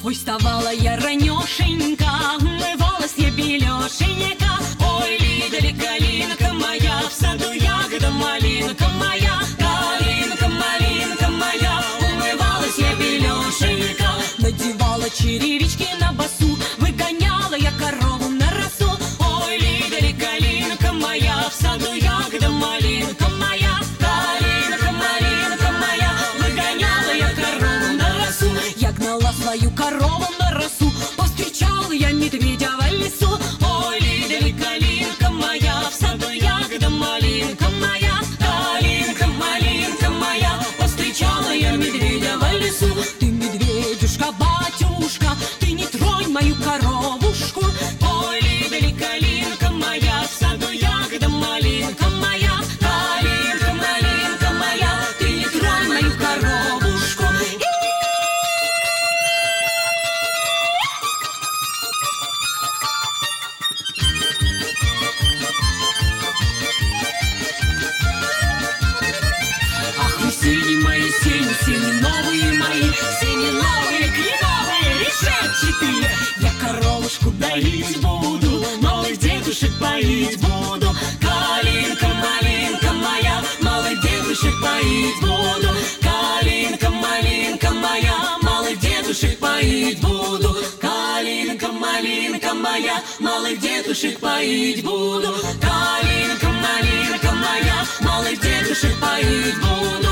Ой, вставала я ранешенька, умывалась я белешенька. Ой, Лида, калинка моя, в саду ягода малинка моя. Калинка, малинка моя, умывалась я белешенька. Надевала черевички на босу, выгоняла я корову на росу. Ой, Лида, калинка моя, в саду ягода малинка моя. Калинка, малинка моя, выгоняла я корову на росу. Я гнала свою корову на росу, повстречала я медведя в лесу. Ой, Лида, калинка моя, в саду ягода малинка моя. Калинка, малинка моя, повстречала я медведя в лесу. Ты, медведюшка, батюшка, ты не тронь мою коровушку. Ой, Лида, калинка моя, в саду ягода малинка моя. Калинка, малинка моя, ты не тронь мою коровушку. Ах, вы сени мои, сени новые мои, сени новые, кленовые, решетчатые. Я коровушку доить буду, малых дедушек поить буду. Калинка, малинка моя, малых дедушек поить буду. Калинка, малинка моя, малых дедушек поить буду. Калинка, малинка моя, малых дедушек поить буду. Калинка, малинка моя, малых дедушек поить буду.